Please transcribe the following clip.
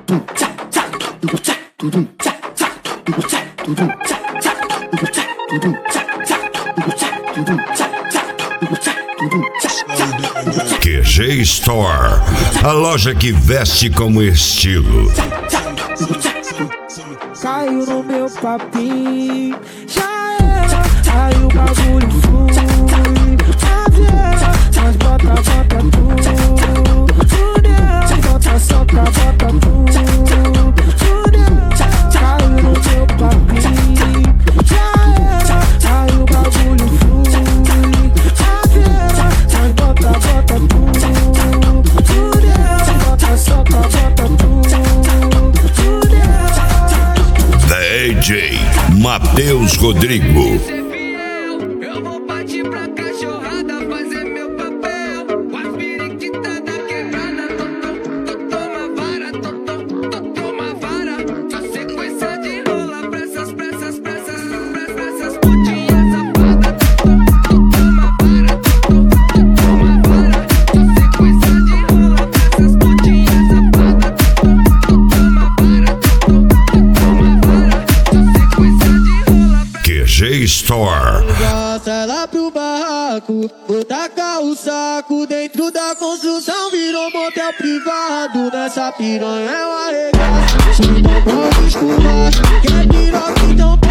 QG Store, a loja que veste como estilo. Caiu no meu papinho, já era, aí o bagulho flui. Mas bota tudo, bota soca, bota tudo. Caiu no meu papinho, já era, aí o bagulho flui. Mas bota tudo, bota soca, bota tudo. DJ Matheus Rodrigo. Eu vou partir pra cachorrada fazer meu papel. Com as periquitas da quebrada, toma vara, toma vara. Só sequência de rola pra essas putinhas safadas. Toma vara, toma vara. Só sequência de rola pra essas putinhas safadas. Toma vara, toma vara. Só sequência de rola pra QG Store. Bota lá pro barraco, vou tacar o saco dentro da construção, virou motel privado. Nessa piranha é um arregaço, se não pode esculacho, quer piroca então